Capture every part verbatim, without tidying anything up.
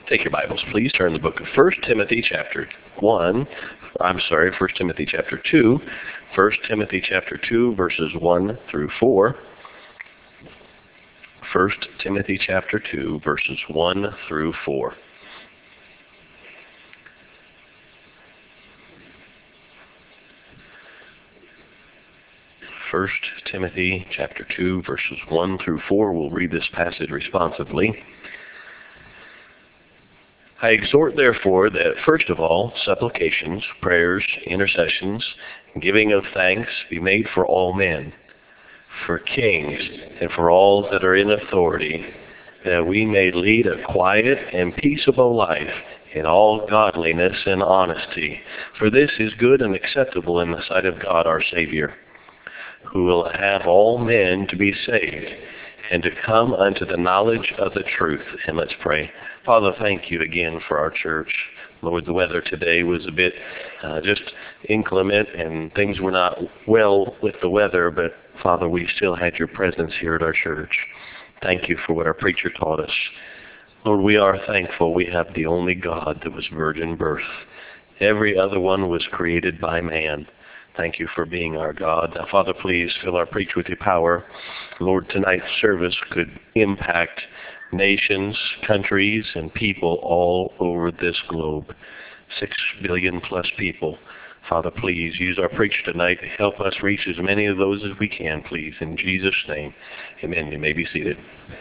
Take your Bibles, please. Turn to the book of First Timothy chapter one. I'm sorry, First Timothy chapter two. First Timothy chapter two, verses one through four. First Timothy chapter two, verses one through four. First Timothy chapter two, verses one through four. We'll read this passage responsively. I exhort, therefore, that first of all, supplications, prayers, intercessions, and giving of thanks be made for all men, for kings, and for all that are in authority, that we may lead a quiet and peaceable life in all godliness and honesty. For this is good and acceptable in the sight of God our Savior, who will have all men to be saved, and to come unto the knowledge of the truth. And let's pray. Father, thank you again for our church. Lord, the weather today was a bit uh, just inclement, and things were not well with the weather, but Father, we still had your presence here at our church. Thank you for what our preacher taught us. Lord, we are thankful we have the only God that was virgin birth. Every other one was created by man. Thank you for being our God. Now, Father, please fill our preach with your power. Lord, tonight's service could impact nations, countries, and people all over this globe. Six billion plus people. Father, please use our preacher tonight to help us reach as many of those as we can, please. In Jesus' name, amen. You may be seated.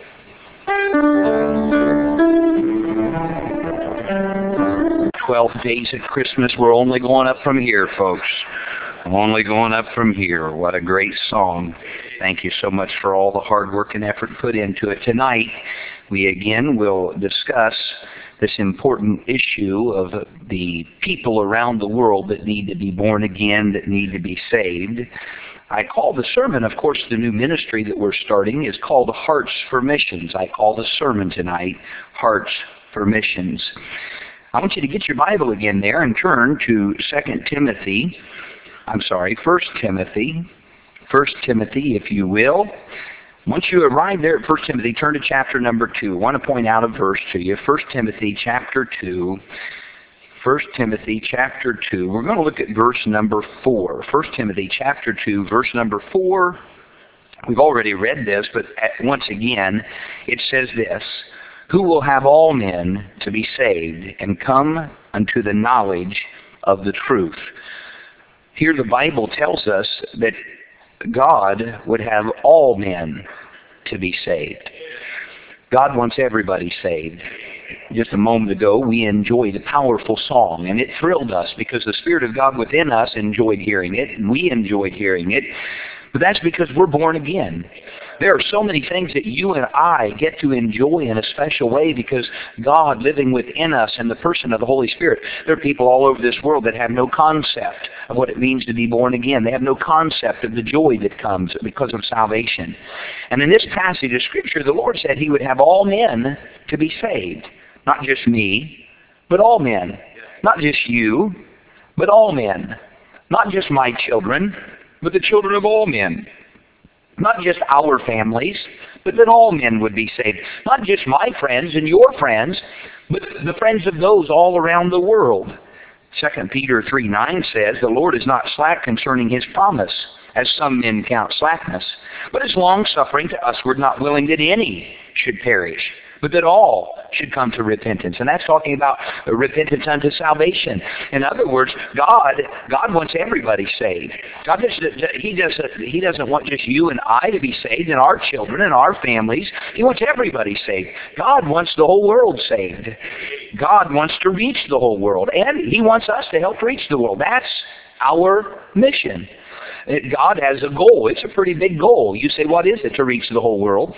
Twelve days at Christmas, we're only going up from here, folks. Only going up from here. What a great song. Thank you so much for all the hard work and effort put into it. Tonight, we again will discuss this important issue of the people around the world that need to be born again, that need to be saved. I call the sermon, of course, the new ministry that we're starting is called Hearts for Missions. I call the sermon tonight Hearts for Missions. I want you to get your Bible again there and turn to Second Timothy. I'm sorry, First Timothy. First Timothy, if you will. Once you arrive there at First Timothy, turn to chapter number two. I want to point out a verse to you. First Timothy chapter two. First Timothy chapter two. We're going to look at verse number four. First Timothy chapter two, verse number four. We've already read this, but once again, it says this: who will have all men to be saved and come unto the knowledge of the truth. Here the Bible tells us that God would have all men to be saved. God wants everybody saved. Just a moment ago, we enjoyed a powerful song, and it thrilled us because the Spirit of God within us enjoyed hearing it, and we enjoyed hearing it. But that's because we're born again. There are so many things that you and I get to enjoy in a special way because God living within us and the person of the Holy Spirit. There are people all over this world that have no concept of what it means to be born again. They have no concept of the joy that comes because of salvation. And in this passage of Scripture, the Lord said He would have all men to be saved. Not just me, but all men. Not just you, but all men. Not just my children, but the children of all men. Not just our families, but that all men would be saved. Not just my friends and your friends, but the friends of those all around the world. Second Peter three nine says, the Lord is not slack concerning His promise, as some men count slackness, but is long-suffering to usward, not willing that any should perish, but that all should come to repentance. And that's talking about repentance unto salvation. In other words, God God wants everybody saved. God just, he, doesn't, he doesn't want just you and I to be saved and our children and our families. He wants everybody saved. God wants the whole world saved. God wants to reach the whole world. And He wants us to help reach the world. That's our mission. God has a goal. It's a pretty big goal. You say, what is it to reach the whole world?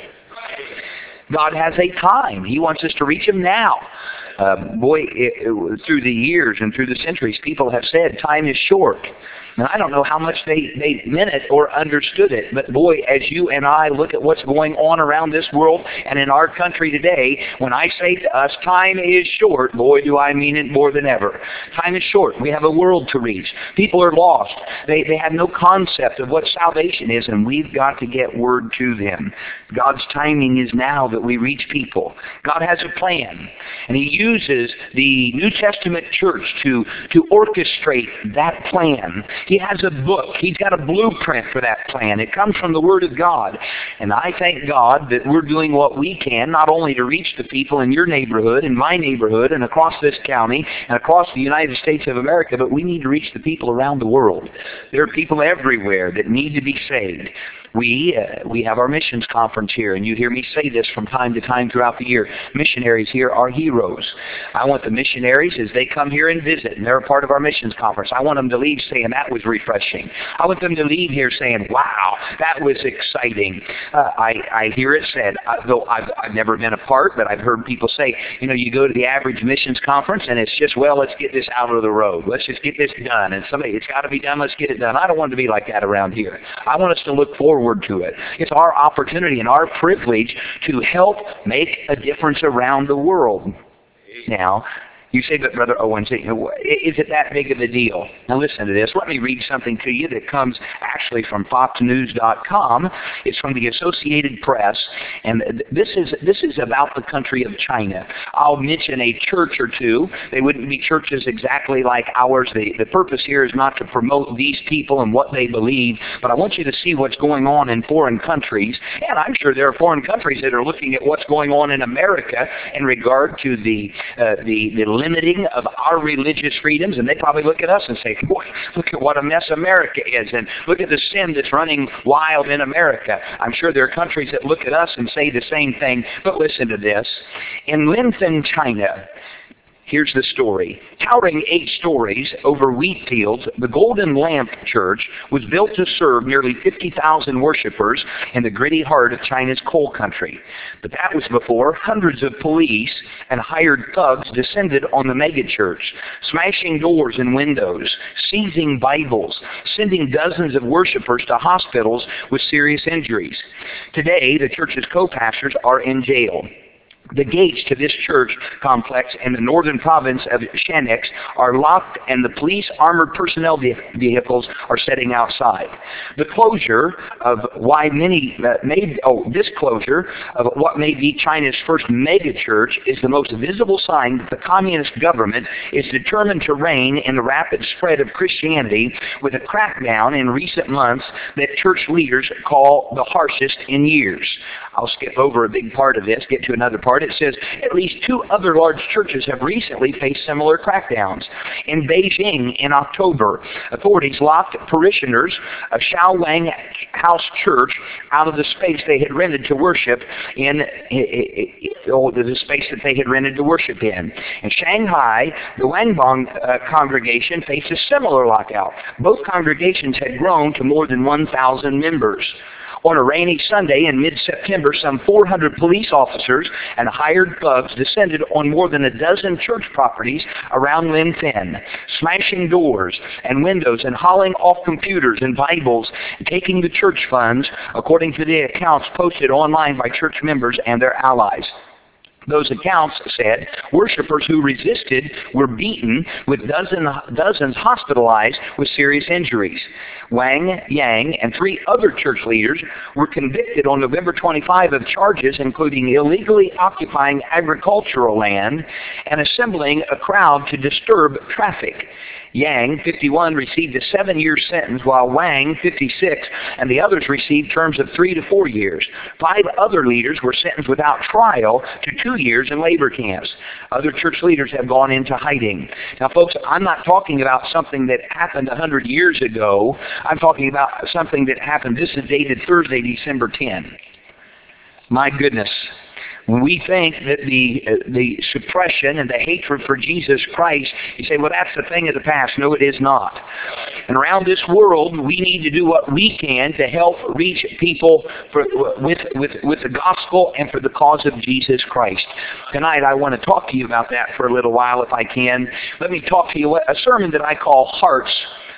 God has a time. He wants us to reach Him now. Uh, boy, it, it, through the years and through the centuries, people have said time is short. And I don't know how much they, they meant it or understood it, but boy, as you and I look at what's going on around this world and in our country today, when I say to us, time is short, boy, do I mean it more than ever. Time is short. We have a world to reach. People are lost. They, they have no concept of what salvation is, and we've got to get word to them. God's timing is now that we reach people. God has a plan, and He uses the New Testament church to, to orchestrate that plan. He has a book. He's got a blueprint for that plan. It comes from the Word of God. And I thank God that we're doing what we can, not only to reach the people in your neighborhood, in my neighborhood, and across this county, and across the United States of America, but we need to reach the people around the world. There are people everywhere that need to be saved. We uh, we have our missions conference here, and you hear me say this from time to time throughout the year. Missionaries here are heroes. I want the missionaries, as they come here and visit, and they're a part of our missions conference, I want them to leave saying, that was refreshing. I want them to leave here saying, wow, that was exciting. Uh, I, I hear it said, uh, though I've, I've never been a part, but I've heard people say, you know, you go to the average missions conference, and it's just, well, let's get this out of the road. Let's just get this done. And somebody, it's got to be done, let's get it done. I don't want it to be like that around here. I want us to look forward to it. It's our opportunity and our privilege to help make a difference around the world. Now, you say, but Brother Owens, is it that big of a deal? Now listen to this. Let me read something to you that comes actually from fox news dot com. It's from the Associated Press, and this is this is about the country of China. I'll mention a church or two. They wouldn't be churches exactly like ours. The, the purpose here is not to promote these people and what they believe, but I want you to see what's going on in foreign countries, and I'm sure there are foreign countries that are looking at what's going on in America in regard to the uh, the, the limiting of our religious freedoms, and they probably look at us and say, boy, look at what a mess America is, and look at the sin that's running wild in America. I'm sure there are countries that look at us and say the same thing, but listen to this. In Linfen, China, here's the story. Towering eight stories over wheat fields, the Golden Lamp Church was built to serve nearly fifty thousand worshipers in the gritty heart of China's coal country. But that was before hundreds of police and hired thugs descended on the megachurch, smashing doors and windows, seizing Bibles, sending dozens of worshipers to hospitals with serious injuries. Today, the church's co-pastors are in jail. The gates to this church complex in the northern province of Shanxi are locked, and the police armored personnel vehicles are sitting outside. The closure of why many uh, made oh this closure of what may be China's first mega church is the most visible sign that the communist government is determined to rein in the rapid spread of Christianity, with a crackdown in recent months that church leaders call the harshest in years. I'll skip over a big part of this, get to another part. It says at least two other large churches have recently faced similar crackdowns. In Beijing in October, authorities locked parishioners of Shaowang House Church out of the space they had rented to worship in, oh, the space that they had rented to worship in. In Shanghai, the Wangbang uh, congregation faced a similar lockout. Both congregations had grown to more than one thousand members. On a rainy Sunday in mid-September, some four hundred police officers and hired thugs descended on more than a dozen church properties around Linfen, smashing doors and windows and hauling off computers and Bibles, taking the church funds, according to the accounts posted online by church members and their allies. Those accounts said worshipers who resisted were beaten, with dozen, dozens hospitalized with serious injuries. Wang Yang and three other church leaders were convicted on November twenty-fifth of charges including illegally occupying agricultural land and assembling a crowd to disturb traffic. Yang, fifty-one, received a seven-year sentence, while Wang, fifty-six, and the others received terms of three to four years. Five other leaders were sentenced without trial to two years in labor camps. Other church leaders have gone into hiding. Now, folks, I'm not talking about something that happened one hundred years ago. I'm talking about something that happened. This is dated Thursday, December tenth. My goodness. When we think that the uh, the suppression and the hatred for Jesus Christ, you say, well, that's the thing of the past. No, it is not. And around this world, we need to do what we can to help reach people for, with, with, with the gospel and for the cause of Jesus Christ. Tonight, I want to talk to you about that for a little while, if I can. Let me talk to you a sermon that I call Hearts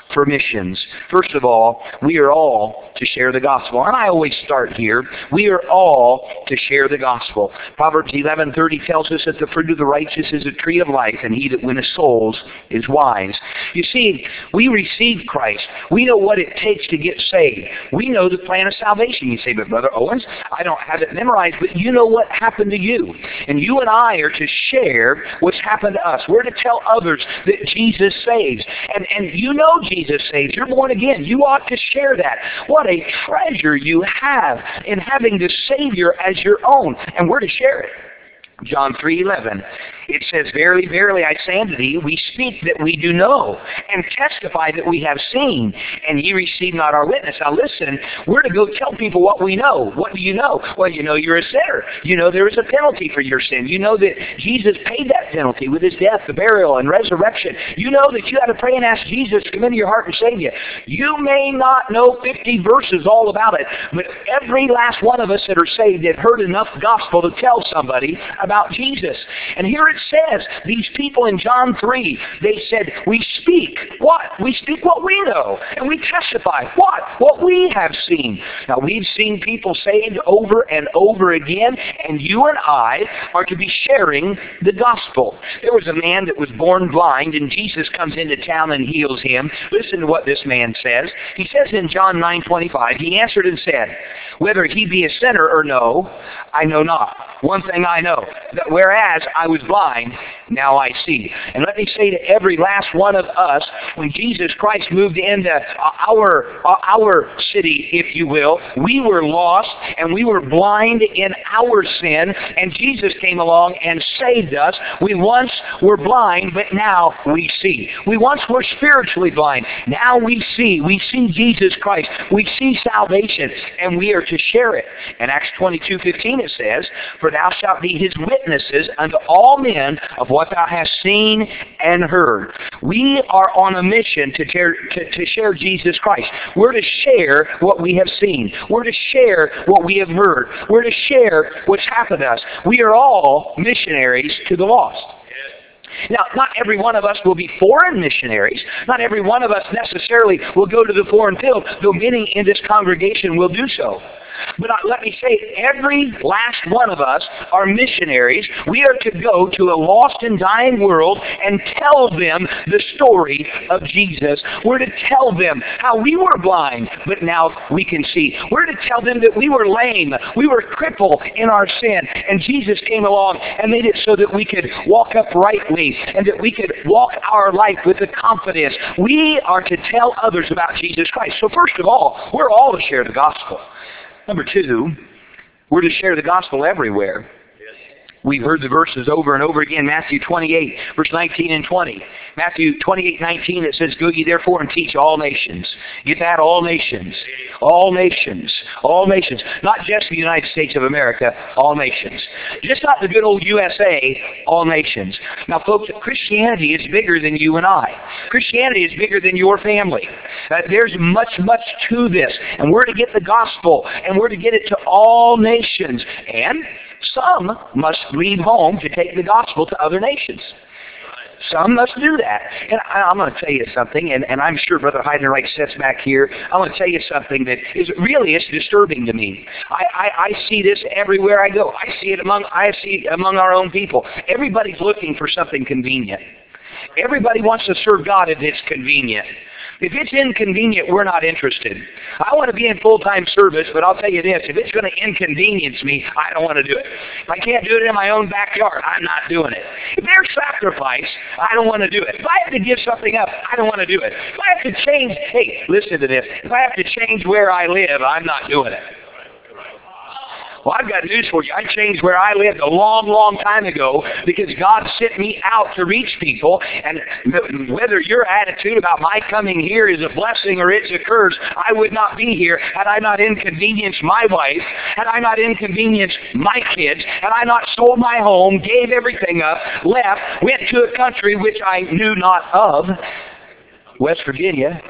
for missions. First of all, we are all to share the gospel. And I always start here. We are all to share the gospel. Proverbs eleven thirty tells us that the fruit of the righteous is a tree of life, and he that winneth souls is wise. You see, we receive Christ. We know what it takes to get saved. We know the plan of salvation. You say, but Brother Owens, I don't have it memorized, but you know what happened to you. And you and I are to share what's happened to us. We're to tell others that Jesus saves. And, and you know Jesus saves. You're born again. You ought to share that. What a treasure you have in having the Savior as your own. And we're to share it. John three eleven. It says, Verily, verily, I say unto thee, we speak that we do know, and testify that we have seen, and ye receive not our witness. Now listen, we're to go tell people what we know. What do you know? Well, you know you're a sinner. You know there is a penalty for your sin. You know that Jesus paid that penalty with his death, the burial, and resurrection. You know that you got to pray and ask Jesus to come into your heart and save you. You may not know fifty verses all about it, but every last one of us that are saved have heard enough gospel to tell somebody about Jesus. And here it says, these people in John three, they said, we speak what? We speak what we know. And we testify what? What we have seen. Now, we've seen people saved over and over again, and you and I are to be sharing the gospel. There was a man that was born blind, and Jesus comes into town and heals him. Listen to what this man says. He says in John nine twenty-five, he answered and said, whether he be a sinner or no, I know not. One thing I know, that whereas I was blind, now I see. And let me say to every last one of us, when Jesus Christ moved into our, our city, if you will, we were lost and we were blind in our sin, and Jesus came along and saved us. We once were blind, but now we see. We once were spiritually blind. Now we see. We see Jesus Christ. We see salvation, and we are to share it. In Acts twenty-two fifteen it says, For thou shalt be his witnesses unto all men of what thou hast seen and heard. We are on a mission to share, to, to share Jesus Christ. We're to share what we have seen. We're to share what we have heard. We're to share what's happened to us. We are all missionaries to the lost. Now, not every one of us will be foreign missionaries. Not every one of us necessarily will go to the foreign field, though many in this congregation will do so. But uh, let me say, every last one of us are missionaries. We are to go to a lost and dying world and tell them the story of Jesus. We're to tell them how we were blind, but now we can see. We're to tell them that we were lame, we were crippled in our sin, and Jesus came along and made it so that we could walk uprightly and that we could walk our life with the confidence. We are to tell others about Jesus Christ. So first of all, we're all to share the gospel. Number two, we're to share the gospel everywhere. We've heard the verses over and over again. Matthew twenty-eight, verse nineteen and twenty. Matthew twenty-eight nineteen, it says, Go ye therefore and teach all nations. Get that? All nations. All nations. All nations. Not just the United States of America. All nations. Just not the good old U S A. All nations. Now, folks, Christianity is bigger than you and I. Christianity is bigger than your family. Uh, there's much, much to this. And we're to get the gospel. And we're to get it to all nations. And some must leave home to take the gospel to other nations. Some must do that. And I, I'm going to tell you something, and, and I'm sure Brother Heidenreich sits back here. I'm going to tell you something that is really is disturbing to me. I, I, I see this everywhere I go. I see it among I see it among our own people. Everybody's looking for something convenient. Everybody wants to serve God if it's convenient. If it's inconvenient, we're not interested. I want to be in full-time service, but I'll tell you this, if it's going to inconvenience me, I don't want to do it. If I can't do it in my own backyard, I'm not doing it. If there's sacrifice, I don't want to do it. If I have to give something up, I don't want to do it. If I have to change, hey, listen to this. If I have to change where I live, I'm not doing it. Well, I've got news for you. I changed where I lived a long, long time ago because God sent me out to reach people. And whether your attitude about my coming here is a blessing or it's a curse, I would not be here had I not inconvenienced my wife, had I not inconvenienced my kids, had I not sold my home, gave everything up, left, went to a country which I knew not of, West Virginia,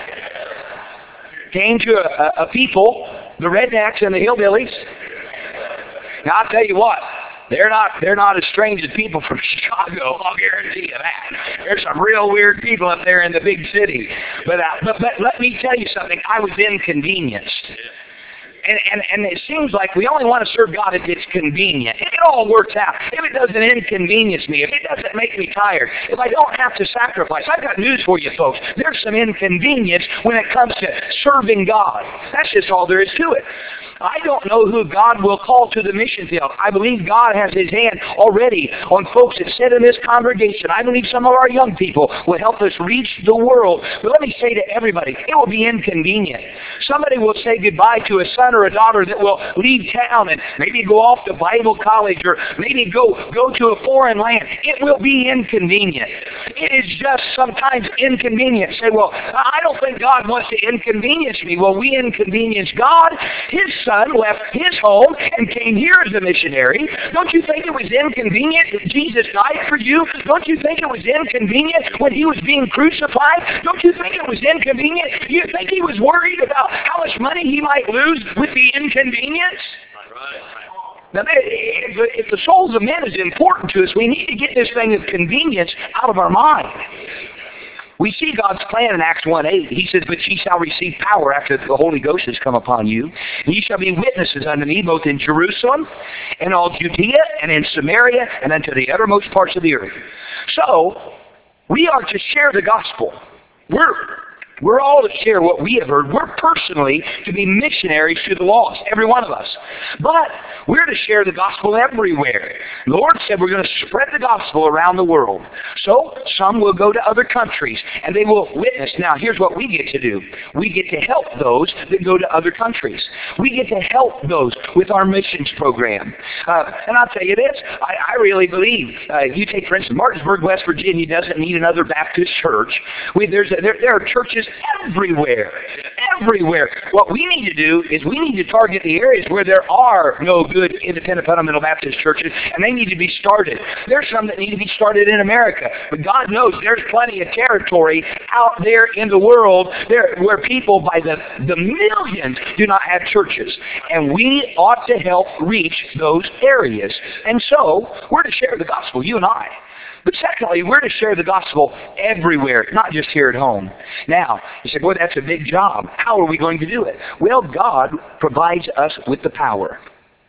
came to a, a people, the rednecks and the hillbillies. Now, I'll tell you what, They're not, they're not as strange as people from Chicago, I'll guarantee you that. There's some real weird people up there in the big city. But, uh, but, but let me tell you something, I was inconvenienced. And, and, and it seems like we only want to serve God if it's convenient. If it all works out, if it doesn't inconvenience me, if it doesn't make me tired, if I don't have to sacrifice, I've got news for you folks. There's some inconvenience when it comes to serving God. That's just all there is to it. I don't know who God will call to the mission field. I believe God has his hand already on folks that sit in this congregation. I believe some of our young people will help us reach the world. But let me say to everybody, it will be inconvenient. Somebody will say goodbye to a son or a daughter that will leave town and maybe go off to Bible college or maybe go, go to a foreign land. It will be inconvenient. It is just sometimes inconvenient. Say, well, I don't think God wants to inconvenience me. Well, we inconvenience God. His son left his home and came here as a missionary. Don't you think it was inconvenient that Jesus died for you? Don't you think it was inconvenient when he was being crucified? Don't you think it was inconvenient? You think he was worried about how much money he might lose with the inconvenience? Now, if the souls of men is important to us, we need to get this thing of convenience out of our mind. We see God's plan in Acts one eight. He says, but ye shall receive power after the Holy Ghost has come upon you. And ye shall be witnesses unto me both in Jerusalem and all Judea and in Samaria and unto the uttermost parts of the earth. So, we are to share the gospel. We're We're all to share what we have heard. We're personally to be missionaries to the lost, every one of us. But we're to share the gospel everywhere. The Lord said we're going to spread the gospel around the world. So some will go to other countries and they will witness. Now here's what we get to do. We get to help those that go to other countries. We get to help those with our missions program. Uh, and I'll tell you this, I, I really believe, uh, you take for instance, Martinsburg, West Virginia doesn't need another Baptist church. We, there's a, there, there are churches everywhere. Everywhere. What we need to do is we need to target the areas where there are no good independent fundamental Baptist churches, and they need to be started. There's some that need to be started in America, but God knows there's plenty of territory out there in the world there where people by the, the millions do not have churches, and we ought to help reach those areas. And so, we're to share the gospel, you and I. But secondly, we're to share the gospel everywhere, not just here at home. Now, you say, boy, that's a big job. How are we going to do it? Well, God provides us with the power.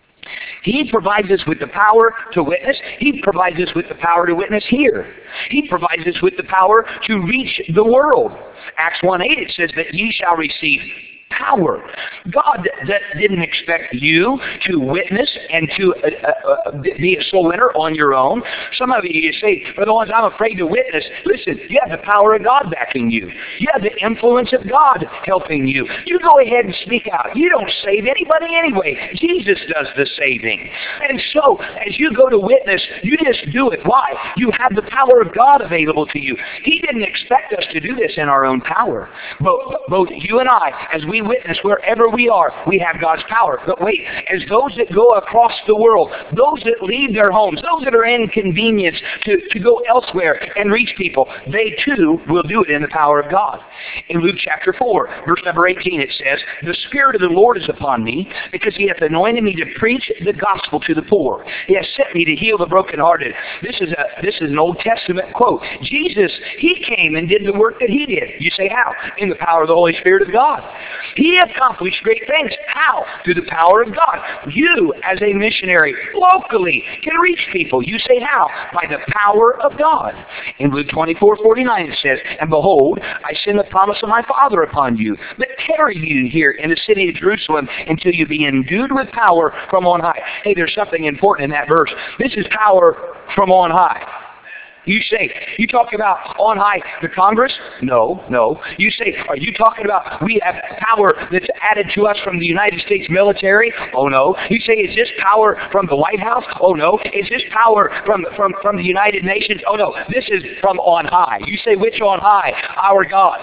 He provides us with the power to witness. He provides us with the power to witness here. He provides us with the power to reach the world. Acts one eight, it says that ye shall receive power. God that didn't expect you to witness and to uh, uh, be a soul winner on your own. Some of you, you say, for the ones I'm afraid to witness, listen, you have the power of God backing you. You have the influence of God helping you. You go ahead and speak out. You don't save anybody anyway. Jesus does the saving. And so, as you go to witness, you just do it. Why? You have the power of God available to you. He didn't expect us to do this in our own power. But both you and I, as we witness wherever we are, we have God's power. But wait, as those that go across the world, those that leave their homes, those that are inconvenienced to, to go elsewhere and reach people, they too will do it in the power of God. In Luke chapter four, verse number eighteen, it says, the Spirit of the Lord is upon me, because he hath anointed me to preach the gospel to the poor. He has sent me to heal the brokenhearted. This is a this is an Old Testament quote. Jesus, he came and did the work that he did. You say, how? In the power of the Holy Spirit of God. He accomplished great things. How? Through the power of God. You, as a missionary, locally, can reach people. You say how? By the power of God. In Luke twenty-four forty-nine it says, and behold, I send the promise of my Father upon you, but tarry you here in the city of Jerusalem until you be endued with power from on high. Hey, there's something important in that verse. This is power from on high. You say, you talk about on high the Congress? No, no. You say, are you talking about we have power that's added to us from the United States military? Oh no. You say, is this power from the White House? Oh no. Is this power from, from, from the United Nations? Oh no. This is from on high. You say, which on high? Our God.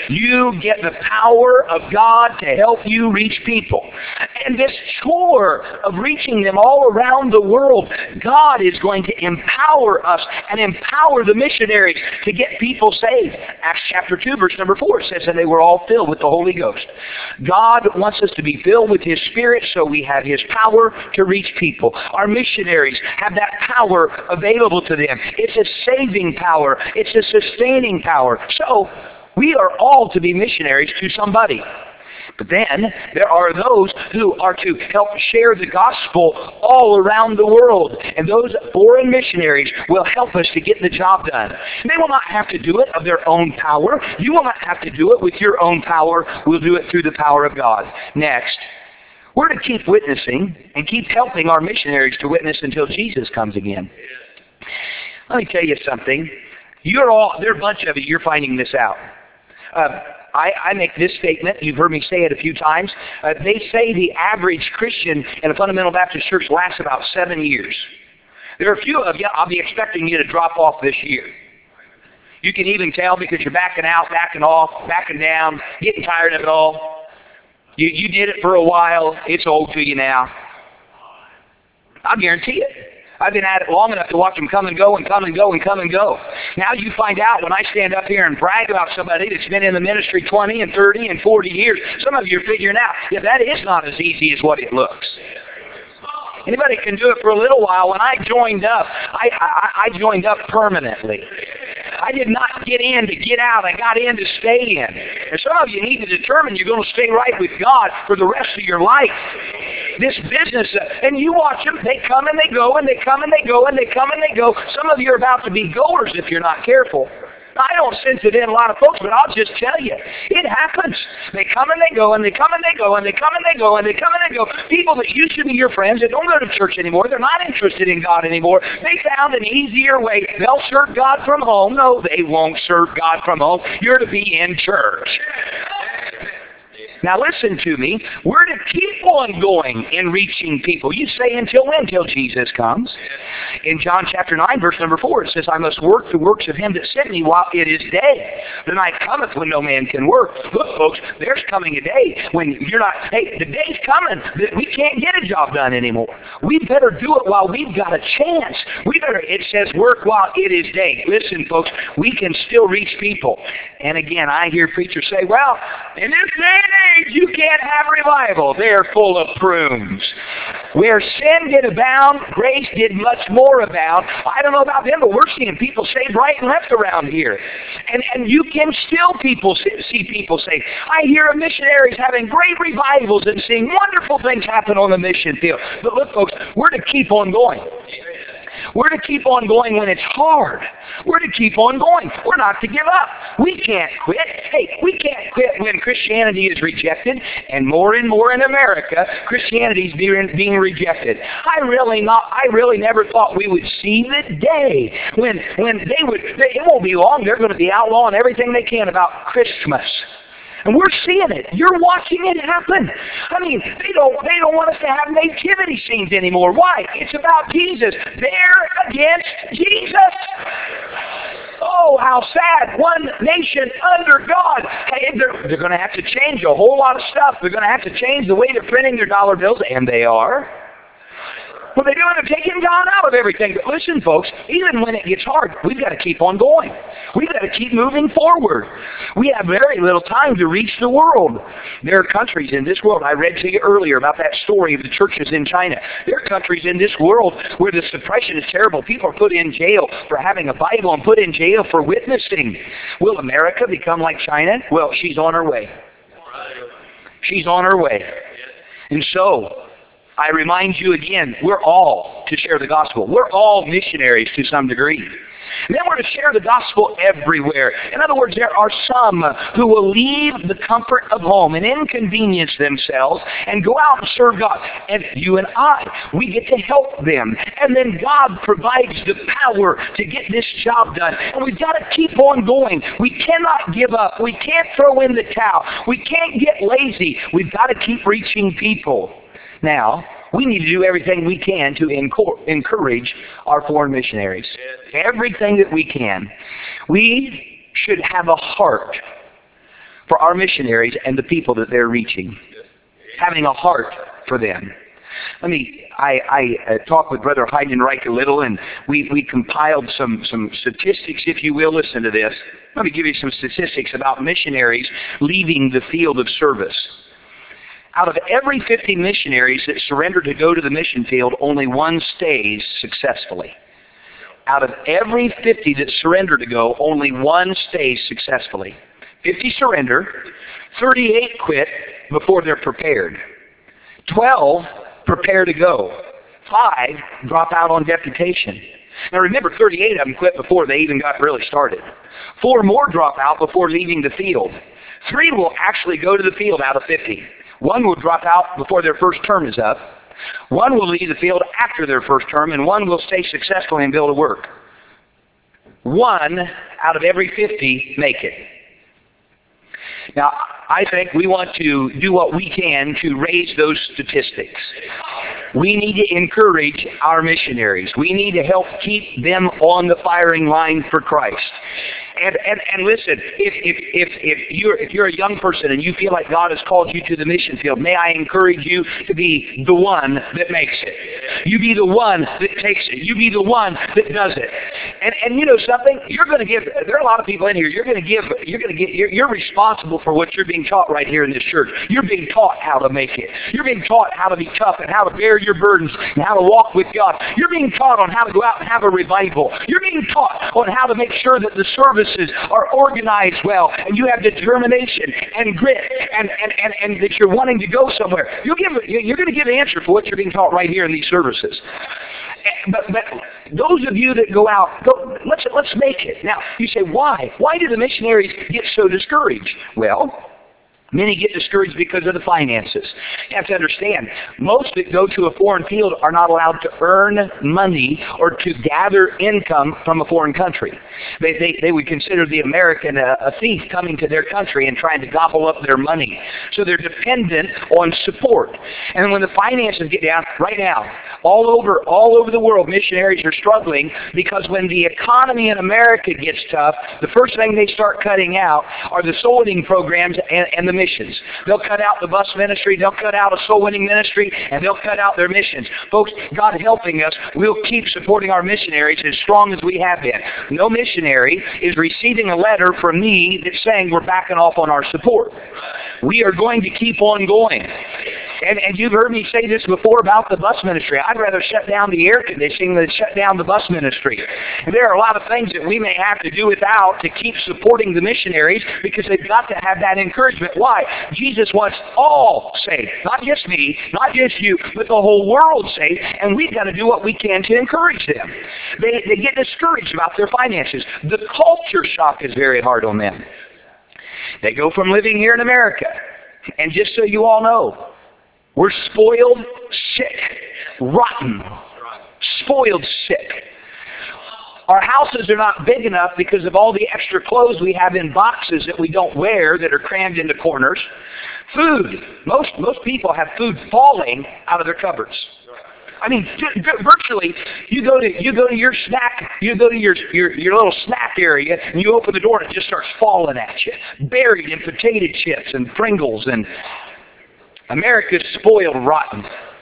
You get the power of God to help you reach people. And this chore of reaching them all around the world, God is going to empower us and empower empower the missionaries to get people saved. Acts chapter two, verse number four says that they were all filled with the Holy Ghost. God wants us to be filled with His Spirit so we have His power to reach people. Our missionaries have that power available to them. It's a saving power. It's a sustaining power. So we are all to be missionaries to somebody. But then there are those who are to help share the gospel all around the world. And those foreign missionaries will help us to get the job done. They will not have to do it of their own power. You will not have to do it with your own power. We'll do it through the power of God. Next, we're to keep witnessing and keep helping our missionaries to witness until Jesus comes again. Let me tell you something. You're all, there are a bunch of you, you're finding this out. Uh, I, I make this statement, you've heard me say it a few times. Uh, they say the average Christian in a fundamental Baptist church lasts about seven years. There are a few of you, I'll be expecting you to drop off this year. You can even tell because you're backing out, backing off, backing down, getting tired of it all. You, you did it for a while, it's old to you now. I'll guarantee it. I've been at it long enough to watch them come and go and come and go and come and go. Now you find out when I stand up here and brag about somebody that's been in the ministry twenty and thirty and forty years, some of you are figuring out, yeah, that is not as easy as what it looks. Anybody can do it for a little while. When I joined up, I, I, I joined up permanently. I did not get in to get out. I got in to stay in. And some of you need to determine you're going to stay right with God for the rest of your life. This business, uh, and you watch them, they come and they go, and they come and they go, and they come and they go. Some of you are about to be goers if you're not careful. I don't sense it in a lot of folks, but I'll just tell you, it happens. They come and they go, and they come and they go, and they come and they go, and they come and they go. People that used to be your friends that don't go to church anymore, they're not interested in God anymore. They found an easier way. They'll serve God from home. No, they won't serve God from home. You're to be in church. Now listen to me. We're to keep on going in reaching people. You say until when? Until Jesus comes. In John chapter nine, verse number four, it says, I must work the works of him that sent me while it is day. The night cometh when no man can work. Look, folks, there's coming a day when you're not, hey, the day's coming that we can't get a job done anymore. We better do it while we've got a chance. We better, it says, work while it is day. Listen, folks, we can still reach people. And again, I hear preachers say, well, in this day and age, you can't have revival. They're full of prunes. Where sin did abound, grace did much more abound. I don't know about them, but we're seeing people saved right and left around here. And and you can still people see, see people saved. I hear of missionaries having great revivals and seeing wonderful things happen on the mission field. But look, folks, we're to keep on going. We're to keep on going when it's hard. We're to keep on going. We're not to give up. We can't quit. Hey, we can't quit when Christianity is rejected, and more and more in America, Christianity is being, being rejected. I really not. I really never thought we would see the day when when they would. They, it won't be long. They're going to be outlawing everything they can about Christmas. And we're seeing it. You're watching it happen. I mean, they don't they don't want us to have nativity scenes anymore. Why? It's about Jesus. They're against Jesus. Oh, how sad. One nation under God. Hey, they're, they're going to have to change a whole lot of stuff. They're going to have to change the way they're printing their dollar bills, and they are. What they're doing, they're taking God out of everything. But listen, folks, even when it gets hard, we've got to keep on going. We've got to keep moving forward. We have very little time to reach the world. There are countries in this world, I read to you earlier about that story of the churches in China. There are countries in this world where the suppression is terrible. People are put in jail for having a Bible and put in jail for witnessing. Will America become like China? Well, she's on her way. She's on her way. And so, I remind you again, we're all to share the gospel. We're all missionaries to some degree. And then we're to share the gospel everywhere. In other words, there are some who will leave the comfort of home and inconvenience themselves and go out and serve God. And you and I, we get to help them. And then God provides the power to get this job done. And we've got to keep on going. We cannot give up. We can't throw in the towel. We can't get lazy. We've got to keep reaching people. Now, we need to do everything we can to encourage our foreign missionaries. Everything that we can. We should have a heart for our missionaries and the people that they're reaching. Having a heart for them. Let me, I, I uh, talked with Brother Heidenreich a little, and we, we compiled some, some statistics, if you will. Listen to this. Let me give you some statistics about missionaries leaving the field of service. Out of every fifty missionaries that surrender to go to the mission field, only one stays successfully. Out of every fifty that surrender to go, only one stays successfully. fifty surrender, thirty-eight quit before they're prepared. twelve prepare to go. Five drop out on deputation. Now remember, thirty-eight of them quit before they even got really started. Four more drop out before leaving the field. Three will actually go to the field out of fifty. One will drop out before their first term is up. One will leave the field after their first term, and one will stay successful and build a work. One out of every fifty make it. Now, I think we want to do what we can to raise those statistics. We need to encourage our missionaries. We need to help keep them on the firing line for Christ. And, and, and listen, if, if, if, if, you're, if you're a young person and you feel like God has called you to the mission field, may I encourage you to be the one that makes it. You be the one that takes it. You be the one that does it. And, and you know something? You're going to give, there are a lot of people in here, you're going to give, you're going to get, you're, you're responsible for what you're being taught right here in this church. You're being taught how to make it. You're being taught how to be tough and how to bear your burdens and how to walk with God. You're being taught on how to go out and have a revival. You're being taught on how to make sure that the service are organized well, and you have determination and grit, and, and, and, and that you're wanting to go somewhere. You'll give, you're going to give an answer for what you're being taught right here in these services. But, but those of you that go out, go, let's, let's make it. Now, you say, why? Why do the missionaries get so discouraged? Well, many get discouraged because of the finances. You have to understand, most that go to a foreign field are not allowed to earn money or to gather income from a foreign country. They, they, they would consider the American a, a thief coming to their country and trying to gobble up their money. So they're dependent on support. And when the finances get down, right now, all over, all over the world, missionaries are struggling because when the economy in America gets tough, the first thing they start cutting out are the soul winning programs and, and the missions. They'll cut out the bus ministry, they'll cut out a soul winning ministry, and they'll cut out their missions. Folks, God helping us, we'll keep supporting our missionaries as strong as we have been. No missionary is receiving a letter from me that's saying we're backing off on our support. We are going to keep on going. And, and you've heard me say this before about the bus ministry. I'd rather shut down the air conditioning than shut down the bus ministry. And there are a lot of things that we may have to do without to keep supporting the missionaries because they've got to have that encouragement. Why? Jesus wants all saved. Not just me, not just you, but the whole world saved. And we've got to do what we can to encourage them. They, they get discouraged about their finances. The culture shock is very hard on them. They go from living here in America. And just so you all know, we're spoiled sick, rotten, spoiled sick. Our houses are not big enough because of all the extra clothes we have in boxes that we don't wear that are crammed into corners. Food. Most, most people have food falling out of their cupboards. I mean, virtually, you go to you go to your snack, you go to your, your your little snack area, and you open the door, and it just starts falling at you, buried in potato chips and Pringles, and America's spoiled rotten.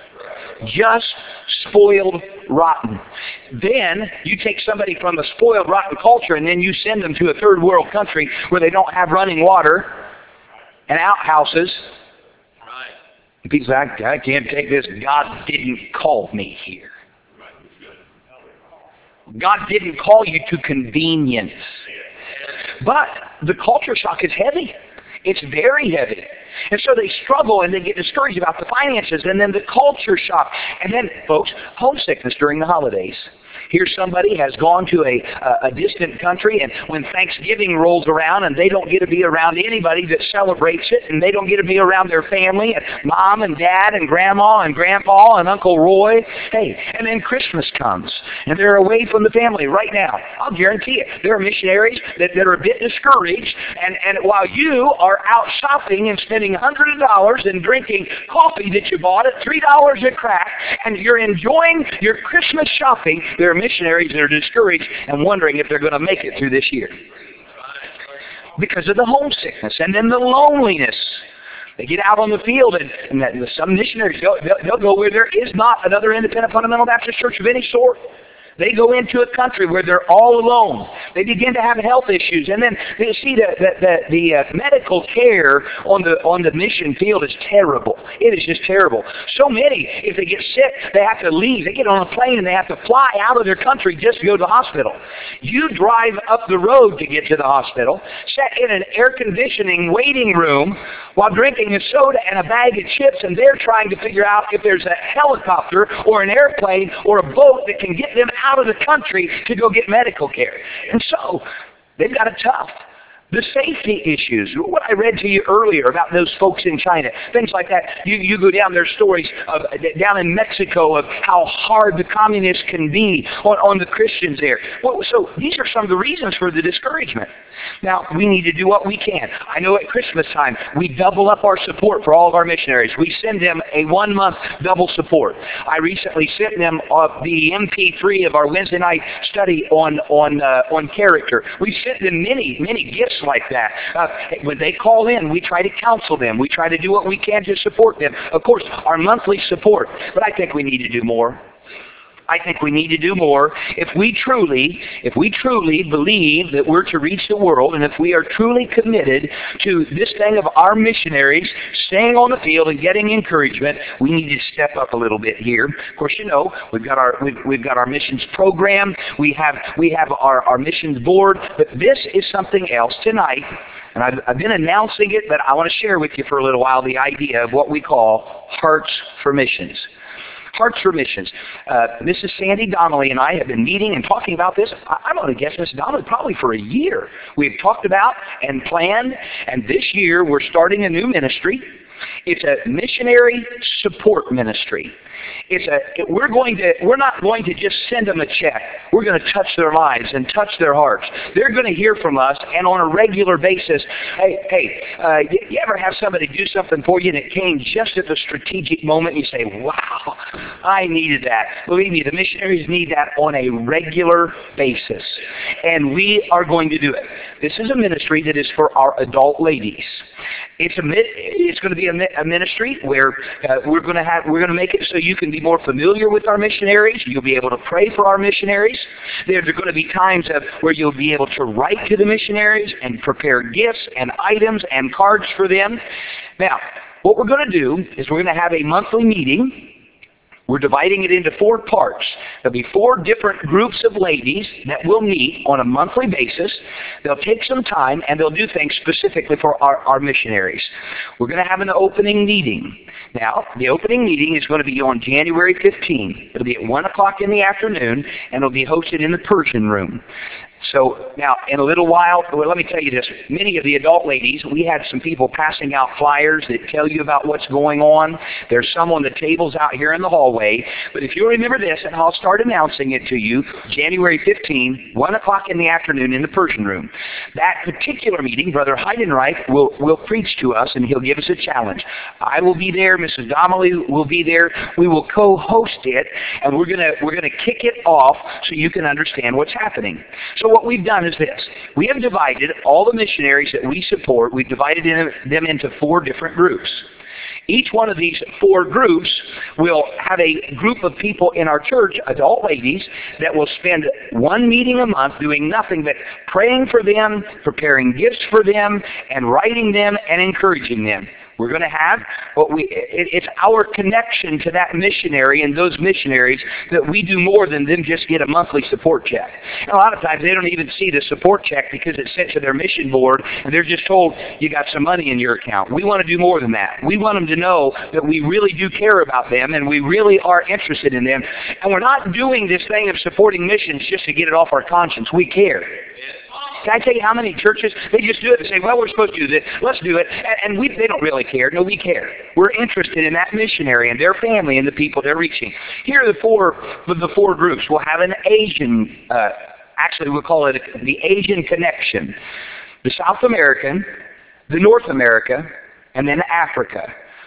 Just spoiled rotten. Then you take somebody from a spoiled rotten culture, and then you send them to a third world country where they don't have running water and outhouses. People say, I, I can't take this. God didn't call me here. God didn't call you to convenience. But the culture shock is heavy. It's very heavy. And so they struggle and they get discouraged about the finances and then the culture shock. And then, folks, homesickness during the holidays. Here somebody has gone to a, a, a distant country, and when Thanksgiving rolls around and they don't get to be around anybody that celebrates it, and they don't get to be around their family, and mom and dad and grandma and grandpa and Uncle Roy, hey, and then Christmas comes, and they're away from the family right now. I'll guarantee it. There are missionaries that, that are a bit discouraged, and, and while you are out shopping and spending hundreds of dollars and drinking coffee that you bought at three dollars a crack, and you're enjoying your Christmas shopping, there are missionaries that are discouraged and wondering if they're going to make it through this year because of the homesickness and then the loneliness. They get out on the field, and, and that, some missionaries, go, they'll, they'll go where there is not another independent fundamental Baptist church of any sort. They go into a country where they're all alone. They begin to have health issues, and then they see the the, the, the uh, medical care on the on the mission field is terrible. It is just terrible. So many, if they get sick, they have to leave. They get on a plane and they have to fly out of their country just to go to the hospital. You drive up the road to get to the hospital, sit in an air conditioning waiting room while drinking a soda and a bag of chips, and they're trying to figure out if there's a helicopter or an airplane or a boat that can get them out of the country to go get medical care. And so they've got it tough. The safety issues, what I read to you earlier about those folks in China, things like that. You, you go down, there's stories of, down in Mexico of how hard the communists can be on, on the Christians there. Well, so these are some of the reasons for the discouragement. Now, we need to do what we can. I know at Christmas time, we double up our support for all of our missionaries. We send them a one-month double support. I recently sent them uh, the M P three of our Wednesday night study on on uh, on character. We sent them many, many gifts like that. Uh, when they call in, we try to counsel them. We try to do what we can to support them. Of course, our monthly support, but I think we need to do more. I think we need to do more. If we truly, if we truly believe that we're to reach the world, and if we are truly committed to this thing of our missionaries staying on the field and getting encouragement, we need to step up a little bit here. Of course, you know, we've got our we've, we've got our missions program. We have we have our, our missions board. But this is something else tonight. And I've, I've been announcing it, but I want to share with you for a little while the idea of what we call Hearts for Missions. Hearts for Missions. Uh, Missus Sandy Donnelly and I have been meeting and talking about this. I, I'm going to guess Missus Donnelly probably for a year. We've talked about and planned, and this year we're starting a new ministry. It's a missionary support ministry. It's a, we're going to, we're not going to just send them a check. We're going to touch their lives and touch their hearts. They're going to hear from us, and on a regular basis, hey, hey, uh, you, you ever have somebody do something for you and it came just at the strategic moment, and you say, wow, I needed that. Believe me, the missionaries need that on a regular basis, and we are going to do it. This is a ministry that is for our adult ladies. It's a it's going to be a, a ministry where uh, we're going to have we're going to make it so you can be more familiar with our missionaries. You'll be able to pray for our missionaries. There are going to be times of where you'll be able to write to the missionaries and prepare gifts and items and cards for them. Now, what we're going to do is we're going to have a monthly meeting. We're dividing it into four parts. There'll be four different groups of ladies that will meet on a monthly basis. They'll take some time, and they'll do things specifically for our, our missionaries. We're going to have an opening meeting. Now, the opening meeting is going to be on January fifteenth. It'll be at one o'clock in the afternoon, and it'll be hosted in the Persian room. So now, in a little while, well, let me tell you this. Many of the adult ladies, we had some people passing out flyers that tell you about what's going on. There's some on the tables out here in the hallway. But if you'll remember this, and I'll start announcing it to you, January fifteenth, one o'clock in the afternoon in the Persian room. That particular meeting, Brother Heidenreich will, will preach to us, and he'll give us a challenge. I will be there. Missus Donnelly will be there. We will co-host it, and we're going to we're going to kick it off so you can understand what's happening. So what we've done is this. We have divided all the missionaries that we support, we've divided in, them into four different groups. Each one of these four groups will have a group of people in our church, adult ladies, that will spend one meeting a month doing nothing but praying for them, preparing gifts for them, and writing them and encouraging them. We're going to have what we, it, it's our connection to that missionary and those missionaries that we do more than them just get a monthly support check. And a lot of times they don't even see the support check because it's sent to their mission board and they're just told you got some money in your account. We want to do more than that. We want them to know that we really do care about them and we really are interested in them. And we're not doing this thing of supporting missions just to get it off our conscience. We care. Can I tell you how many churches, they just do it. They say, well, we're supposed to do this. Let's do it. And we, they don't really care. No, we care. We're interested in that missionary and their family and the people they're reaching. Here are the four, the four groups. We'll have an Asian, uh, actually we'll call it the Asian connection. The South American, the North America, and then Africa.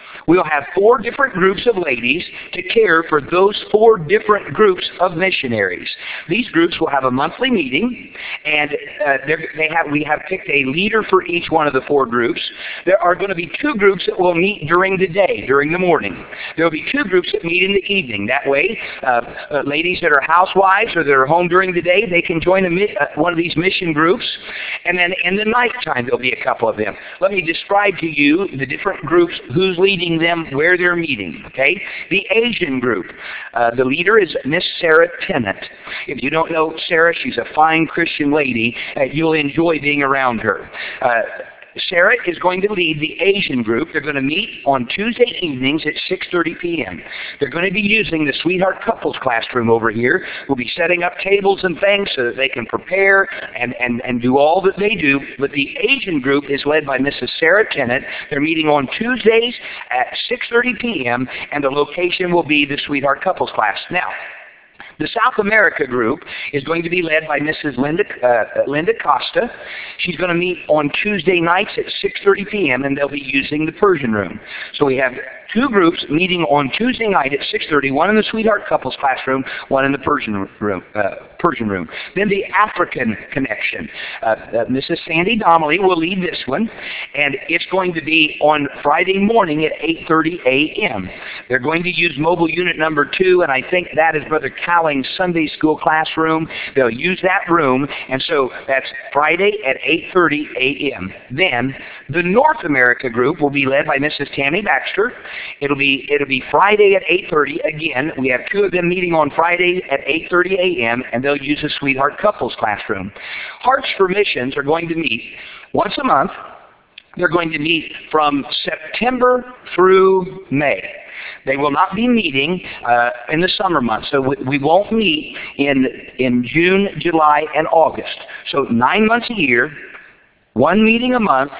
we'll have four different groups of ladies to care for those four different groups of missionaries. These groups will have a monthly meeting, and uh, they have, we have picked a leader for each one of the four groups. There are going to be two groups that will meet during the day, during the morning. There will be two groups that meet in the evening. That way, uh, uh, ladies that are housewives or that are home during the day, they can join a, uh, one of these mission groups. And then in the nighttime, there'll be a couple of them. Let me describe to you the different groups, who's leading them, where they're meeting. Okay? The Asian group. Uh, the leader is Miss Sarah Tennant. If you don't know Sarah, she's a fine Christian lady. Uh, you'll enjoy being around her. Uh, Sarah is going to lead the Asian group. They're going to meet on Tuesday evenings at six thirty p m They're going to be using the Sweetheart Couples classroom over here. We'll be setting up tables and things so that they can prepare and, and, and do all that they do. But the Asian group is led by Missus Sarah Tennant. They're meeting on Tuesdays at six thirty p m and the location will be the Sweetheart Couples class. Now, the South America group is going to be led by Missus Linda, uh, Linda Costa. She's going to meet on Tuesday nights at six thirty p m and they'll be using the Persian room. So we have two groups meeting on Tuesday night at six thirty, one in the Sweetheart Couples classroom, one in the Persian room. Uh, Persian room. Then the African connection. Uh, uh, Missus Sandy Donnelly will lead this one, and it's going to be on Friday morning at eight thirty a m They're going to use mobile unit number two, and I think that is Brother Cowling's Sunday school classroom. They'll use that room, and so that's Friday at eight thirty a m Then the North America group will be led by Missus Tammy Baxter. It'll be it'll be Friday at eight thirty. Again, we have two of them meeting on Friday at eight thirty a m and they'll use the Sweetheart Couples classroom. Hearts for Missions are going to meet once a month. They're going to meet from September through May. They will not be meeting uh, in the summer months, so we, we won't meet in in June, July, and August. So nine months a year, one meeting a month,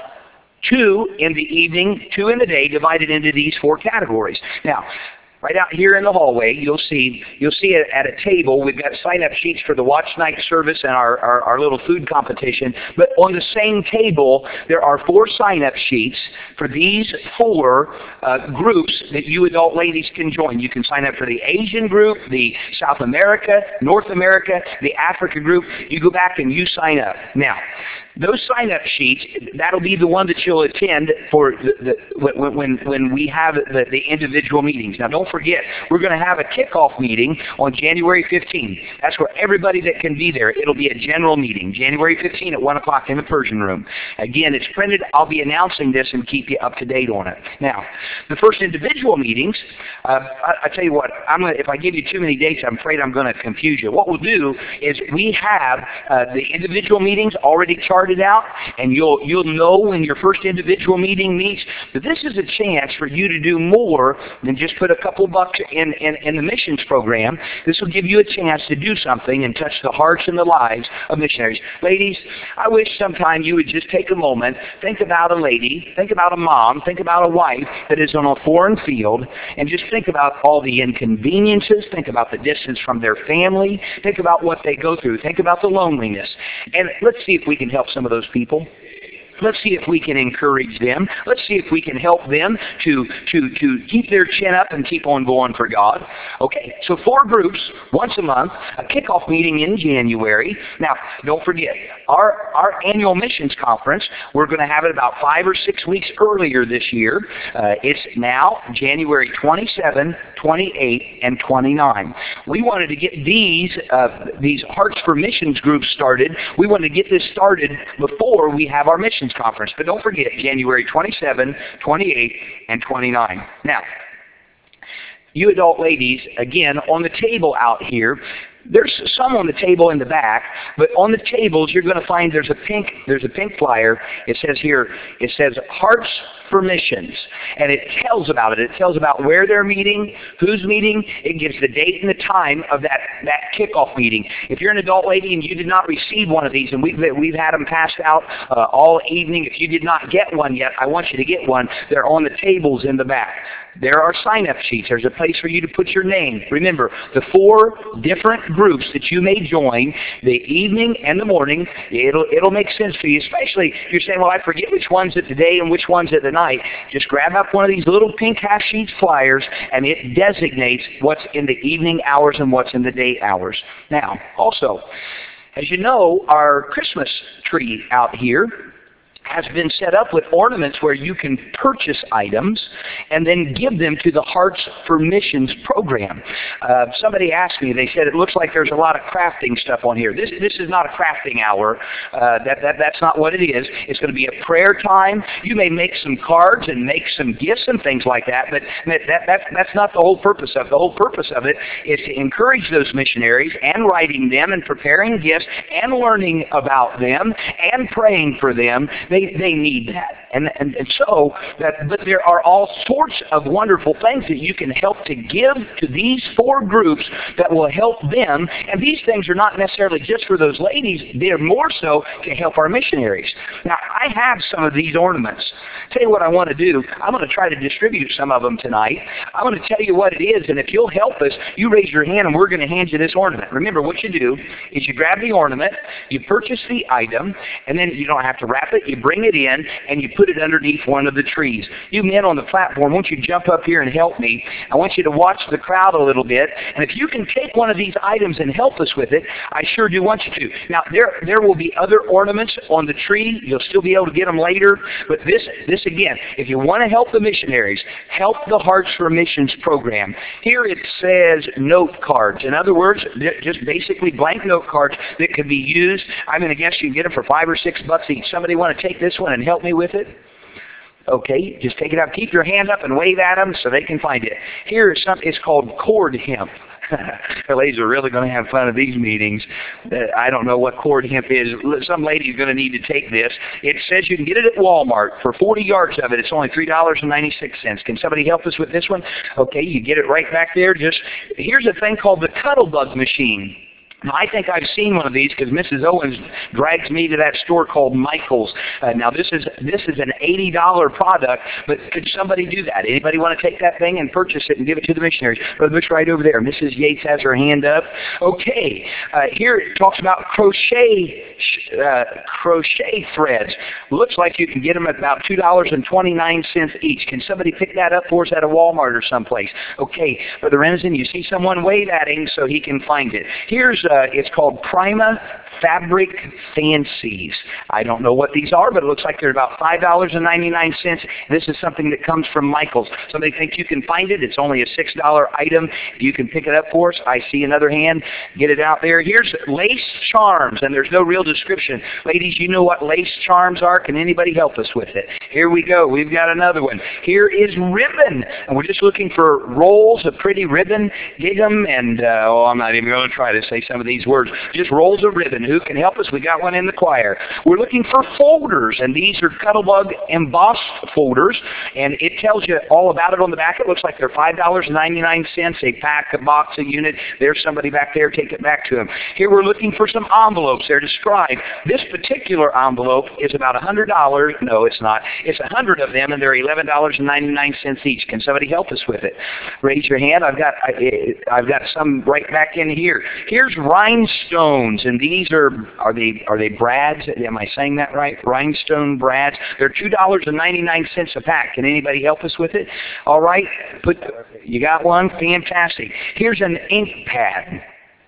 two in the evening, two in the day, divided into these four categories. Now, right out here in the hallway, you'll see you'll see it at a table. We've got sign-up sheets for the watch night service and our, our, our little food competition. But on the same table, there are four sign-up sheets for these four uh, groups that you adult ladies can join. You can sign up for the Asian group, the South America, North America, the Africa group. You go back and you sign up. Now, those sign-up sheets, that'll be the one that you'll attend for the, the, when, when, when we have the, the individual meetings. Now, don't forget, we're going to have a kickoff meeting on January fifteenth. That's where everybody that can be there, it'll be a general meeting, January fifteenth at one o'clock in the Persian room. Again, it's printed. I'll be announcing this and keep you up to date on it. Now, the first individual meetings, uh, I, I tell you what, I'm gonna, if I give you too many dates, I'm afraid I'm going to confuse you. What we'll do is we have uh, the individual meetings already charted out, and you'll you'll know when your first individual meeting meets. But this is a chance for you to do more than just put a couple bucks in, in, in the missions program. This will give you a chance to do something and touch the hearts and the lives of missionaries. Ladies, I wish sometime you would just take a moment, think about a lady, think about a mom, think about a wife that is on a foreign field, and just think about all the inconveniences, think about the distance from their family, think about what they go through, think about the loneliness. And let's see if we can help some of those people. Let's see if we can encourage them. Let's see if we can help them to, to, to keep their chin up and keep on going for God. Okay, so four groups, once a month, a kickoff meeting in January. Now, don't forget, our, our annual missions conference, we're going to have it about five or six weeks earlier this year. Uh, it's now January twenty-seventh, twenty-eighth, and twenty-ninth. We wanted to get these, uh, these Hearts for Missions groups started. We wanted to get this started before we have our missions conference. But don't forget, January twenty-seventh, twenty-eighth, and twenty-ninth. Now, you adult ladies, again, on the table out here, there's some on the table in the back, but on the tables you're going to find there's a pink there's a pink flyer. It says here, it says Hearts for Missions, and it tells about it. It tells about where they're meeting, who's meeting. It gives the date and the time of that that kickoff meeting. If you're an adult lady and you did not receive one of these, and we've we've had them passed out uh, all evening. If you did not get one yet, I want you to get one. They're on the tables in the back. There are sign-up sheets. There's a place for you to put your name. Remember, the four different groups that you may join, the evening and the morning, it'll it'll make sense to you, especially if you're saying, well, I forget which one's at the day and which one's at the night. tonight, just grab up one of these little pink half-sheets flyers, and it designates what's in the evening hours and what's in the day hours. Now, also, as you know, our Christmas tree out here has been set up with ornaments where you can purchase items and then give them to the Hearts for Missions program. Uh, somebody asked me, they said, it looks like there's a lot of crafting stuff on here. This this is not a crafting hour. Uh, that, that That's not what it is. It's going to be a prayer time. You may make some cards and make some gifts and things like that, but that, that, that, that's not the whole purpose of it. The whole purpose of it is to encourage those missionaries and writing them and preparing gifts and learning about them and praying for them. They They, they need that. And, and, and so, that, but there are all sorts of wonderful things that you can help to give to these four groups that will help them. And these things are not necessarily just for those ladies. They're more so to help our missionaries. Now, I have some of these ornaments. Tell you what I want to do. I'm going to try to distribute some of them tonight. I'm going to tell you what it is, and if you'll help us, you raise your hand and we're going to hand you this ornament. Remember, what you do is you grab the ornament, you purchase the item, and then you don't have to wrap it. You bring it in, and you put it underneath one of the trees. You men on the platform, won't you jump up here and help me? I want you to watch the crowd a little bit, and if you can take one of these items and help us with it, I sure do want you to. Now, there there will be other ornaments on the tree. You'll still be able to get them later, but this, this again, if you want to help the missionaries, help the Hearts for Missions program. Here it says note cards. In other words, just basically blank note cards that could be used. I'm going to guess you can get them for five or six bucks each. Somebody want to take this one and help me with it? Okay, just take it out. Keep your hand up and wave at them so they can find it. Here is something, it's called cord hemp. The ladies are really going to have fun at these meetings. Uh, I don't know what cord hemp is. Some lady's going to need to take this. It says you can get it at Walmart. For forty yards of it, it's only three dollars and ninety-six cents. Can somebody help us with this one? Okay, you get it right back there. Just here's a thing called the Cuddlebug machine. Now, I think I've seen one of these because Missus Owens drags me to that store called Michael's. Uh, now, this is this is an eighty dollar product, but could somebody do that? Anybody want to take that thing and purchase it and give it to the missionaries? Brother Bush, right over there. Missus Yates has her hand up. Okay, uh, here it talks about crochet uh, crochet threads. Looks like you can get them at about two dollars and twenty-nine cents each. Can somebody pick that up for us at a Walmart or someplace? Okay, Brother Renison, you see someone wave at him so he can find it. Here's Uh, it's called Prima Fabric Fancies. I don't know what these are, but it looks like they're about five dollars and ninety-nine cents. This is something that comes from Michael's. Somebody think you can find it? It's only a six dollar item. If you can pick it up for us, I see another hand. Get it out there. Here's lace charms, and there's no real description. Ladies, you know what lace charms are? Can anybody help us with it? Here we go. We've got another one. Here is ribbon, and we're just looking for rolls of pretty ribbon. Dig them, and uh, oh, I'm not even going to try to say some of these words. Just rolls of ribbon. Who can help us? We got one in the choir. We're looking for folders, and these are Cuddlebug embossed folders, and it tells you all about it on the back. It looks like they're five dollars and ninety-nine cents, a pack, a box, a unit. There's somebody back there. Take it back to them. Here we're looking for some envelopes. They're described. This particular envelope is about one hundred dollars. No, it's not. It's one hundred of them, and they're eleven dollars and ninety-nine cents each. Can somebody help us with it? Raise your hand. I've got I, I've got some right back in here. Here's rhinestones, and these are are they are they brads? Am I saying that right? Rhinestone brads. They're two dollars and ninety-nine cents a pack. Can anybody help us with it? All right. Put you got one. Fantastic. Here's an ink pad.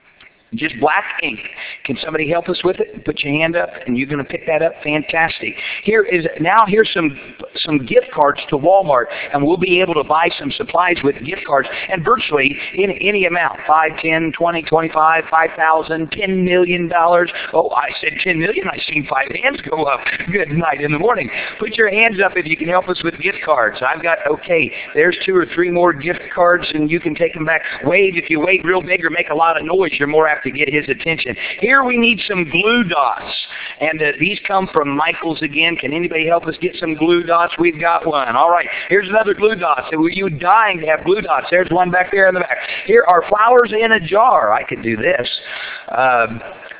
Just black ink. Can somebody help us with it? Put your hand up, and you're going to pick that up. Fantastic. Here is now. Here's some some gift cards to Walmart, and we'll be able to buy some supplies with gift cards, and virtually in any amount: five, ten, twenty, twenty-five, five thousand, ten million dollars. Oh, I said ten million. I seen five hands go up. Good night in the morning. Put your hands up if you can help us with gift cards. I've got okay. There's two or three more gift cards, and you can take them back. Wave if you wave real big or make a lot of noise. You're more apt to get his attention. Here we need some glue dots, and uh, these come from Michael's again. Can anybody help us get some glue dots? We've got one. All right, here's another glue dot. So were you dying to have glue dots? There's one back there in the back. Here are flowers in a jar. I could do this. Um,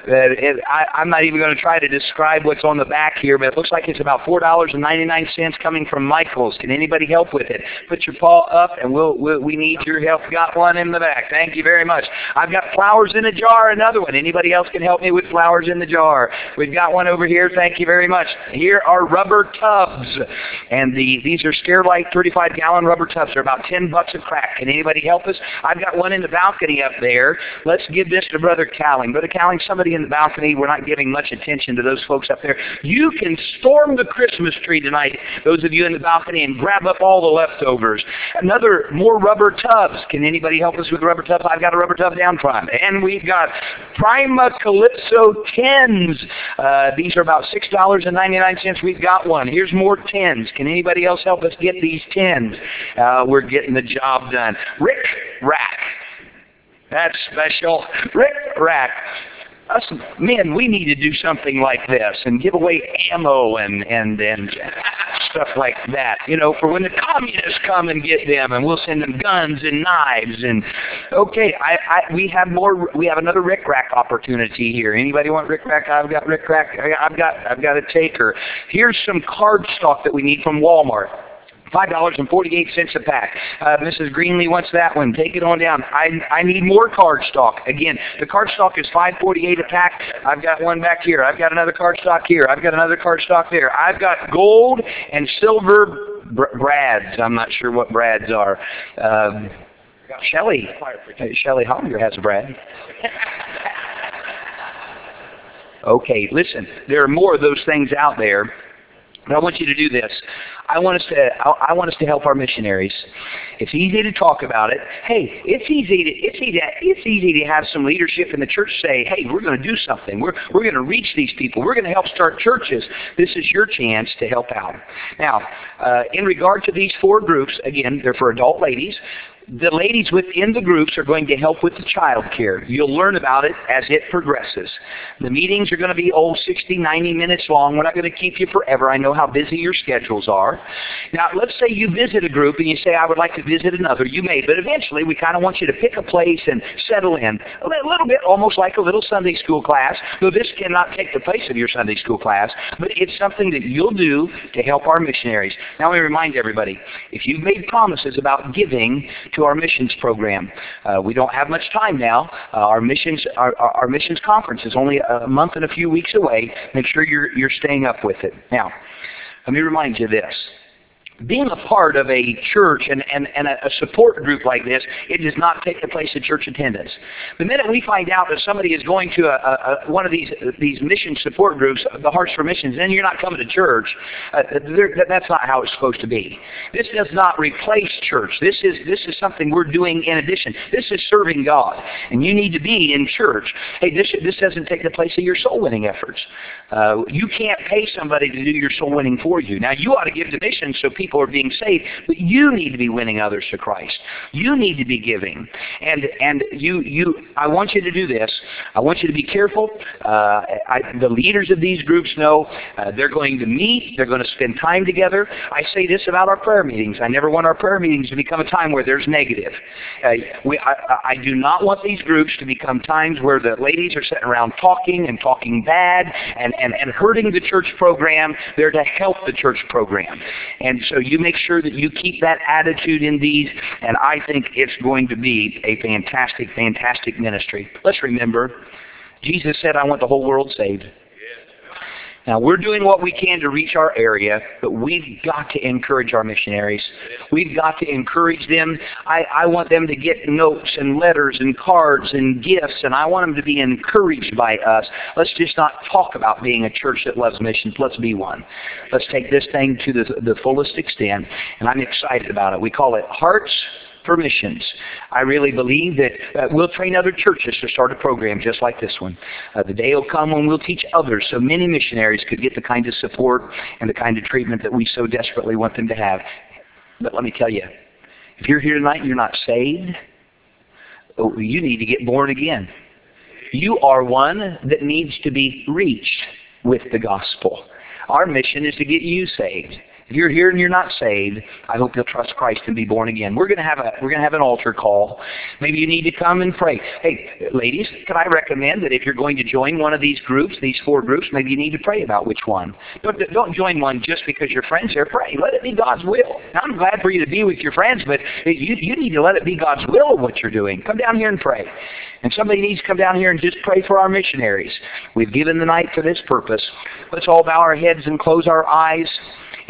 Uh, it, I, I'm not even going to try to describe what's on the back here, but it looks like it's about four dollars and ninety-nine cents coming from Michael's. Can anybody help with it? Put your paw up, and we'll, we'll we need your help. Got one in the back. Thank you very much. I've got flowers in a jar. Another one. Anybody else can help me with flowers in the jar? We've got one over here. Thank you very much. Here are rubber tubs, and the these are Stairlight thirty-five gallon rubber tubs. They're about ten bucks a crack. Can anybody help us? I've got one in the balcony up there. Let's give this to Brother Cowling. Brother Cowling, somebody in the balcony. We're not giving much attention to those folks up there. You can storm the Christmas tree tonight, those of you in the balcony, and grab up all the leftovers. Another, more rubber tubs. Can anybody help us with rubber tubs? I've got a rubber tub down front. And we've got Prima Calypso tins. Uh, these are about six dollars and ninety-nine cents. We've got one. Here's more tins. Can anybody else help us get these tins? Uh, we're getting the job done. Rick Rack. That's special. Rick Rack. Us men, we need to do something like this and give away ammo and, and, and stuff like that, you know, for when the communists come and get them, and we'll send them guns and knives. And okay, I, I we have more. We have another Rick Rack opportunity here. Anybody want Rick Rack? I've got Rick Rack. I've got I've got a taker. Here's some card stock that we need from Walmart. five dollars and forty-eight cents a pack. Uh, Missus Greenlee wants that one. Take it on down. I I need more card stock. Again, the card stock is five forty-eight a pack. I've got one back here. I've got another card stock here. I've got another card stock there. I've got gold and silver br- brads. I'm not sure what brads are. Um, Shelley. Uh, Shelley Hollinger has a brad. Okay, listen. There are more of those things out there. But I want you to do this. I want us to. I, I want us to help our missionaries. It's easy to talk about it. Hey, it's easy to. It's easy. To, it's easy to have some leadership in the church say, "Hey, we're going to do something. We're we're going to reach these people. We're going to help start churches." This is your chance to help out. Now, uh, in regard to these four groups, again, they're for adult ladies. The ladies within the groups are going to help with the child care. You'll learn about it as it progresses. The meetings are going to be, oh, sixty, ninety minutes long. We're not going to keep you forever. I know how busy your schedules are. Now, let's say you visit a group and you say, I would like to visit another. You may, but eventually we kind of want you to pick a place and settle in. A little bit, almost like a little Sunday school class. Though this cannot take the place of your Sunday school class, but it's something that you'll do to help our missionaries. Now, let me remind everybody, if you've made promises about giving to our missions program. Uh, we don't have much time now. Uh, our missions our, our, our missions conference is only a month and a few weeks away. Make sure you're you're staying up with it. Now, let me remind you this. Being a part of a church and, and, and a support group like this, it does not take the place of church attendance. The minute we find out that somebody is going to a, a, one of these these mission support groups, the Hearts for Missions, then you're not coming to church, uh, that's not how it's supposed to be. This does not replace church. This is this is something we're doing in addition. This is serving God, and you need to be in church. Hey, this this doesn't take the place of your soul winning efforts. Uh, you can't pay somebody to do your soul winning for you. Now, you ought to give to missions so people are being saved, but you need to be winning others to Christ. You need to be giving, and and you you. I want you to do this. I want you to be careful. Uh, I, the leaders of these groups know uh, they're going to meet. They're going to spend time together. I say this about our prayer meetings. I never want our prayer meetings to become a time where there's negative. Uh, we, I, I do not want these groups to become times where the ladies are sitting around talking and talking bad and and and hurting the church program. They're to help the church program, and so you make sure that you keep that attitude in these, and I think it's going to be a fantastic, fantastic ministry. Let's remember, Jesus said, I want the whole world saved. Now, we're doing what we can to reach our area, but we've got to encourage our missionaries. We've got to encourage them. I, I want them to get notes and letters and cards and gifts, and I want them to be encouraged by us. Let's just not talk about being a church that loves missions. Let's be one. Let's take this thing to the, the fullest extent, and I'm excited about it. We call it Hearts for Missions. I really believe that uh, we'll train other churches to start a program just like this one. Uh, the day will come when we'll teach others so many missionaries could get the kind of support and the kind of treatment that we so desperately want them to have. But let me tell you, if you're here tonight and you're not saved, oh, you need to get born again. You are one that needs to be reached with the gospel. Our mission is to get you saved. If you're here and you're not saved, I hope you'll trust Christ and be born again. We're going to have a we're going to have an altar call. Maybe you need to come and pray. Hey, ladies, can I recommend that if you're going to join one of these groups, these four groups, maybe you need to pray about which one. Don't don't join one just because your friends there. Pray. Let it be God's will. Now, I'm glad for you to be with your friends, but you you need to let it be God's will what you're doing. Come down here and pray. And somebody needs to come down here and just pray for our missionaries. We've given the night for this purpose. Let's all bow our heads and close our eyes.